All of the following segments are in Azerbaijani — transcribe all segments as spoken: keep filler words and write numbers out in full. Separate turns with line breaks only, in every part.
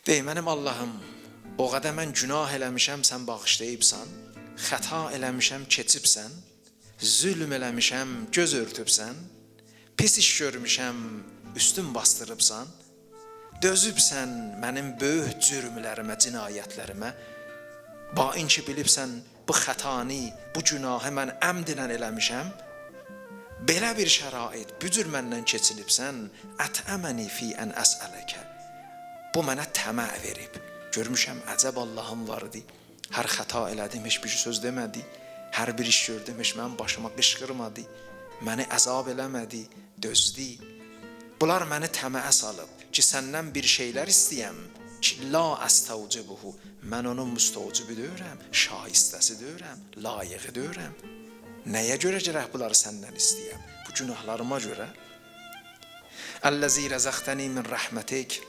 Dey mənim Allahım, o qədər mən günah eləmişəm, sən bağışlayıbsan, xəta eləmişəm, keçibsən, zülm eləmişəm, göz örtübsən, pis iş görmüşəm, üstün bastırıbsan, dözübsən mənim böyük cürmlərimə, cinayətlərimə, bain ki bilibsən bu xətani, bu günahı mən əmdilən eləmişəm, belə bir şərait, bücür məndən keçilibsən, ətəməni fi ən əsələkə, bu mənə təməh verib. Görmüşəm, əcəb Allahım vardı. Hər xəta elədim, heç bir söz demədi. Hər bir iş gördüm, heç mənim başıma qışqırmadı. Məni əzab eləmədi, dözdü. Bunlar məni təməə salıb ki, səndən bir şeylər istəyəm ki, la əstəvcibuhu. Mən onun müstəvcibi deyirəm, şaistəsi deyirəm, layiqi deyirəm. Nəyə görə gərək bunları səndən istəyəm? Bu günahlarıma görə. Əlləzi rəzəxtəni min rəhmətik.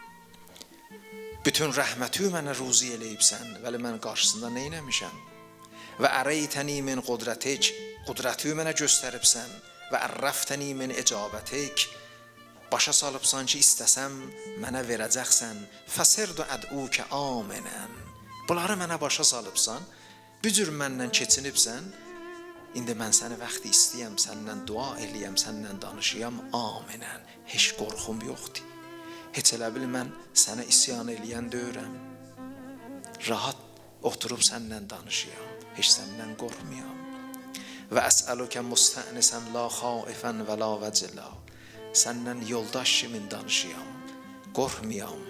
Bütün rəhməti mənə ruzi eləyibsən, vəli mən qarşısında neynəmişəm? Və ərəytəni min qudrətik, qudrəti mənə göstəribsən, və ərrəftəni min icabətik, başa salıbsan ki, istəsəm, mənə verəcəksən, fəsirdu əd'ukə aminən. Bunları mənə başa salıbsan, bir cür məndən keçinibsən, indi mən səni vaxtı istəyəm, səndən dua eləyəm, səndən danışıyam, aminən, heç qorxum yoxdur. Heç elə bil mən sənə isyan eləyən deyirəm. Rahat oturub səndən danışıyam, heç səndən qorxmayam. Və əsəlükə müstənisən la xaifən və la vəcila. Səndən yoldaş kimin danışıyam, qorxmayam,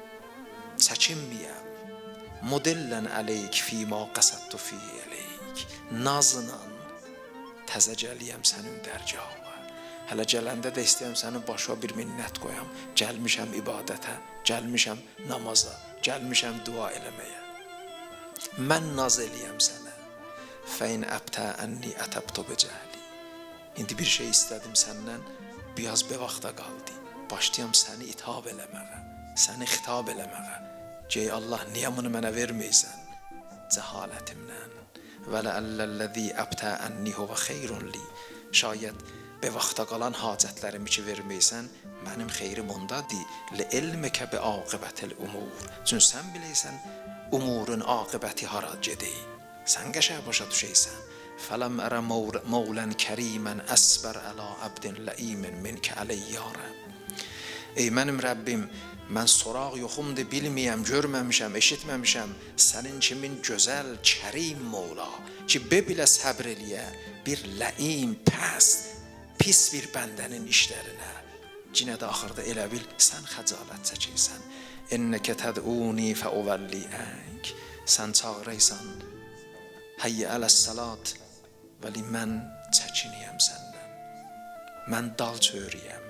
çəkinməyəm. Modellən əleyk fîmâ qəsədtu fî eleyk. Nazınan təzə gəliyəm sənin dərgahına. Hələ gələndə də istəyəm sənin başına bir minnət qoyam. Gəlmişəm ibadətə, gəlmişəm namaza, gəlmişəm dua eləməyə. Mən naz eləyəm sənə. Fəin əbtə ənni ətəbtu bicəhli. İndi bir şey istədim səndən, biraz bir vaxta qaldı. Başlayam səni ithab eləməyə, səni xitab eləməyə. Gey Allah, niyə bunu mənə verməysən? Cəhalətimdən. Və ləəlləzi əbtə ənni huvə xeyrun li. Şayət be vaxta qalan hacətlərimi ki verməysən, mənim xeyrim ondadır. Li-ilmikə bi aqibətil umur. Çünki sən biləysən, umurun aqibəti hara gedək. Sən qəşəng başa düşəysən. Fələm ərə mavlən kərimən əsbər əla əbdin ləimən minkə ələyyarə. Ey mənim Rəbbim, mən soraq yoxumdur, bilməyəm, görməmişəm, eşitməmişəm. Sənin kimin gözəl, kərim Mevla ki, bebilə səbr eləyə, bir ləim, pəst, pis bir bəndənin işlərinə. Cinə də axırda elə bil, sən xəcalət çəkirsən. İnnəkə təd'uni fəuvəlli ənk. Sən çağıraysan, həyyə ələs-salat, vəli mən çəkiniyəm səndən. Mən dal çörüyəm.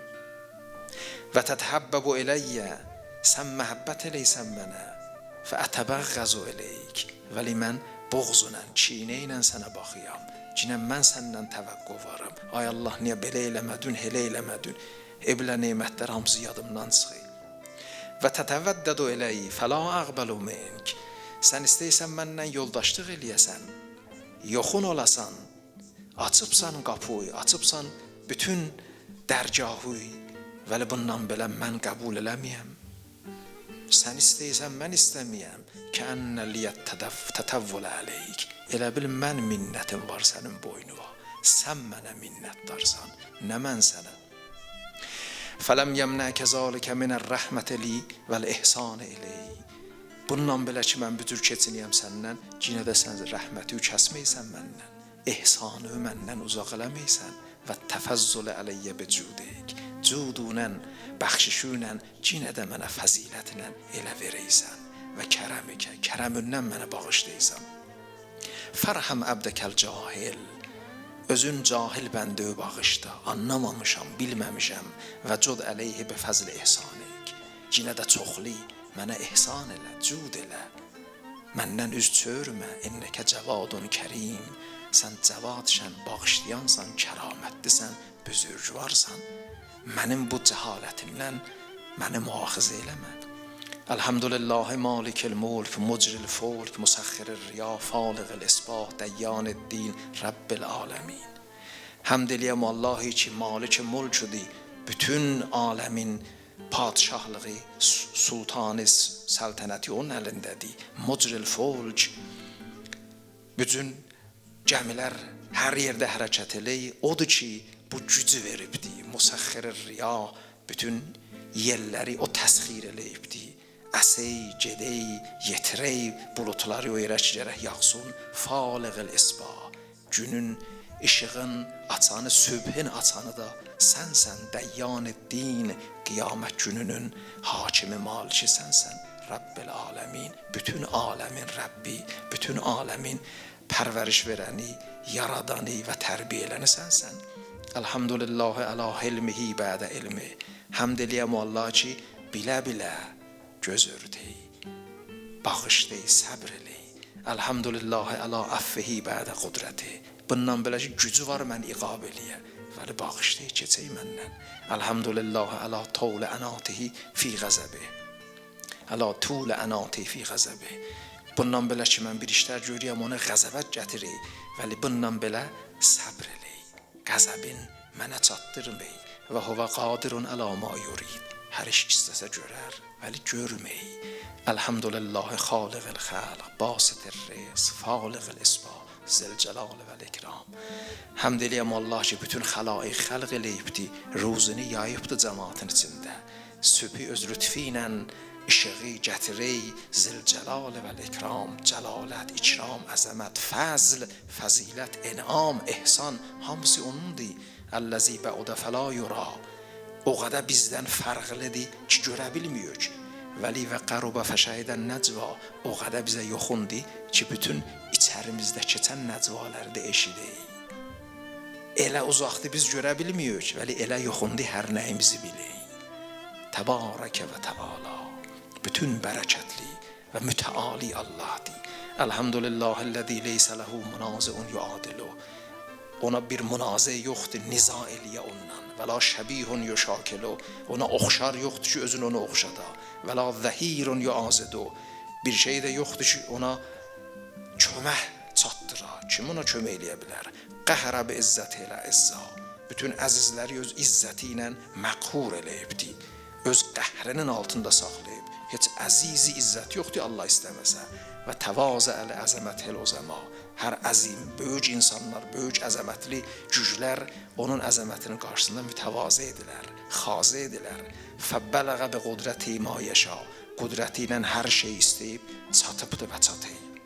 Və tədhəbbəbu eləyyə, sən məhəbbət eləysən mənə. Fə ətəbəğəzu eləyik, vəli mən boğzunən, çiynə ilə sənə baxıyam. Cinəm mən səndən təvəqqü varım. Ay Allah, niyə belə eləmədin, elə eləmədin? Eblə neymətlər hamısı yadımdan çıxır. Və tətəvəddədu eləyi, fəla əqbəlu mink. Sən istəysən məndən yoldaşlıq eləyəsən, yoxun olasan, açıbsan qapıyı, açıbsan bütün dərgahı, vəli bundan belə mən qəbul eləməyəm. Sən istəysən, mən istəməyəm. Kənnə liyyət tətəvvülə əleyk. Elə bil mən minnətim var sənin boynuna. Sən mənə minnətdarsan, nə mən sənə. Fələm yəmnəkə zalikə minər rəhmətə li vəl-ihsanə eləyik. Bundan belə ki, mən büdür keçiniyəm səndən, cinə də sən rəhməti kəsməysən məndən, ihsanı məndən uzaq eləməysən və təfəzzülə ələyyə bicudeyik. Cudunən, bəxşişünən, cinə də mənə fəzilətlə elə verəysən və kərəmikə, kərəmündən mənə bağışlaysan. Fərhəm əbdəkəl cahil. Özün cahil bəndə bağışda, anlamamışam, bilməmişəm və cud əleyhi bi fəzl ihsaneyik. Cinə də çoxli, mənə ihsan elə, cud elə. Məndən üz çörmə, innəkə cavadun kərim. Sən cavadşən, bağışlayansan, kəramətlisən, büzürgvarsan. Mənim bu cəhalətimdən məni müaxizə eləmə. Elhamdülillahi malikil mulk, mucril fulk, musaxxirir riya, faliqil isbah, dəyyaniddin, Rabbil aləmin. Həmd eləyəm Allahi ki, malik mulkudur, bütün aləmin padşahlığı, sultanı səltənəti onun əlindədir. Mucril fulc, bütün gəmilər hər yerdə hərəkət eləyir. Odur ki, bu gücü veribdi. Musaxxir riya, bütün yerləri o təsxir eləyibdi. Əsey, gedey, yetirey, bulutları o yerə ki, gərək yağsın. Faliqil isba, günün, işığın açanı, sübhin açanı da sənsən. Dəyyan din, qiyamət gününün hakimi, maliki sənsən. Rabbil aləmin, bütün aləmin Rəbbi, bütün aləmin pərvəriş verəni, yaradanı və tərbiyə eləni sənsən. Elhamdülillahi əla hilmihi bədə ilmi. Həmd eləyəm Allah ki, bilə-bilə göz örtey, bağışlay, səbr eley. Elhamdülillahi əla əffihi bədə qudrəti. Bundan belə ki, gücü var mən iqab eləyə, vəli bağışlay, keçək məndən. Elhamdülillahi əla tavl ənatihi fi qəzəbi. Əla tul ənatihi fi qəzəbi. Bundan belə ki, mən bir işlər görəyəm, ona qəzəbət gətirir, vəli bundan belə səbr eley. Qəzəbin mənə çatdırmay. Və huvə qadirun əla ma yurid. Hər iş istəsə görər, vəli görmey. Elhamdülillahi xaliqil xalq, basitir rizq, faliqil isba, zilcəlal vəl ikram. Həmd eləyəm Allah ki, bütün xəlaiq xəlq eləyibdi, ruzunu yayıbdı cəmaatın içində. Sübhi öz lütfi ilə işığı gətirey, zilcəlal vəl ikram, cəlalət, ikram, əzəmət, fəzl, fəzilət, enam, ehsan, hamısı onundur. Əlləzi bəudə fəla yura. O qədər bizdən fərqlidir ki, görə bilmiyoruz. Vəli və qərubə fəşəhidən nəcva. O qədər bizə yoxundur ki, bütün içərimizdə keçən nəcvaları da eşidək. Elə uzaqdır biz görə bilmiyoruz, vəli elə yoxundur hər nəyimizi bilək. Təbarəkə və təala. Bütün bərəkətli və mütəali Allahdır. Elhamdülillahillezî leysə lehu munazi'un yuadilu. Ona bir münazə yoxdur, niza eləyə ondan. Və la şəbihun yuşakilu. Ona oxşar yoxdur ki, özün onu oxşada. Və la zəhirun yuazidu. Bir şey də yoxdur ki, ona kömək çatdıra. Kim ona kömək eləyə bilər? Qəhərə bi izzəti ilə izzə. Bütün əzizləri öz izzəti ilə məqhur eləyibdi. Öz qəhrinin altında saxlayıb. Heç əzizi izzət yoxdur Allah istəməsə. Və təvazə əl əzəmət el uzəma. Hər əzim, böyük insanlar, böyük əzəmətli güclər onun əzəmətinin qarşısında mütəvazı edilər, xazı edilər. Fəbələğə bi qudrəti ma yeşa. Qudrəti ilə hər şey istəyib, çatıbdır və çatıyıb.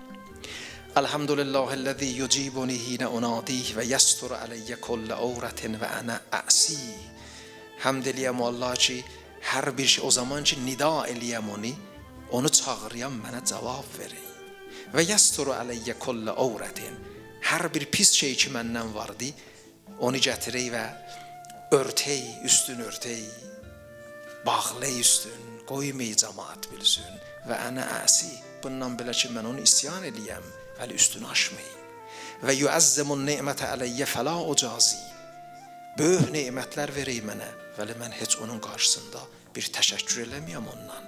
Elhamdülillahillezî yucibuni hinə unadih və yəstur əleyyə kullə əvrətin və ənə əsi. Həmd eləyəm Allah ki, hər bir şey o zaman ki, nida eləyəm onu, onu çağırıyam, mənə cavab verir. Və yəsturu əleyyə kullə əvrətin. Hər bir pis şey ki məndən vardı, onu gətirək və örtey, üstün örtey, bağlay üstün, qoymay cəmaat bilsin. Və ənə əsi, bundan belə ki, mən onu isyan eləyəm, vəli üstünü aşmayım. Və yuəzzimun neymətə əleyyə fəla ucazi. Böyük neymətlər verək mənə, vəli mən heç onun qarşısında bir təşəkkür eləməyəm ondan.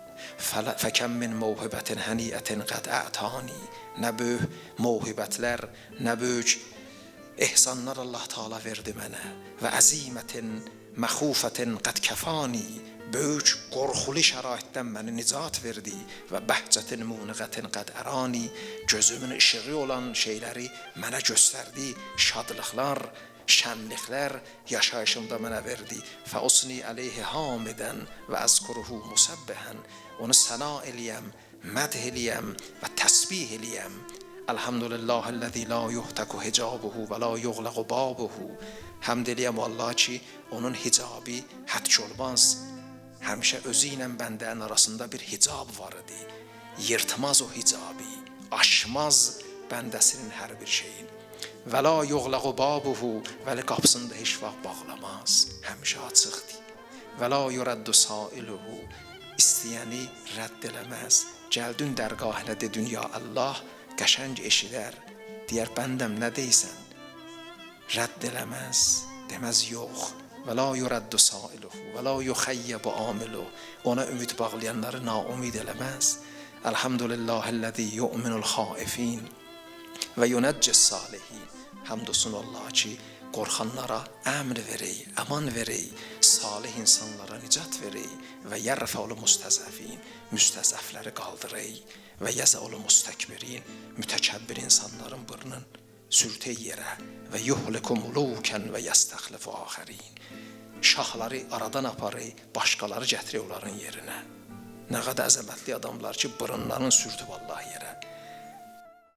Fəkəm min mövhibətin həniyyətin qəd ətani. Nə böyük mövhibətlər, nə böyük ehsanlar Allah Teala verdi mənə. Və əzimətin, məxufətin qəd kəfani. Böyük qorxulu şəraitdən məni nicat verdi. Və bəhcətin muniqətin qəd ərani. Gözümün işığı olan şeyləri mənə göstərdi. Şadlıqlar, şənliklər yaşayışımda mənə verdi. Fəusni əleyhi hamidən və əzkuruhu musabbəhən. Onu səna eləyəm, məd eləyəm və təsbih eləyəm. Elhamdülillahillezî la yuhtəku hicabuhu və la yuğləqu babuhu. Həmd eləyəm Allah ki, onun hicabı hətk olmaz. Həmişə özü ilə bəndənin arasında bir hicab var idi. Yırtmaz o hicabı, aşmaz bəndəsinin hər bir şeyin. Və la yuğləqu babuhu, vəli qapısında heç vaxt bağlamaz, həmişə açıqdır. Və la yurəddu sailuhu, istəyəni rədd eləməz. Gəldün dərgahına dedin ya Allah, qəşəng eşidər. Deyər bəndəm nə deysən? Rədd eləməz, deməz yox. Və la yurəddu sailuhu, və la yuxayyəbu amiluhu. Ona ümid bağlayanları naumid eləməz. Elhamdülillahillezî yu'minul xaifin və yunəccis salihin. Həmd olsun Allah ki, qorxanlara əmr verək, əman verək, salih insanlara nicat verək və yərfəul müstəzəfin, müstəzəfləri qaldırək və yəzəul müstəkbirin, mütəkəbbir insanların burnun sürtək yerə və yuhliku mulukən və yəstəxlifu axərin. Şahları aradan aparır, başqaları gətirir onların yerinə. Nə qədər əzəmətli adamlar ki, burunlarını sürtüb Allah yerə.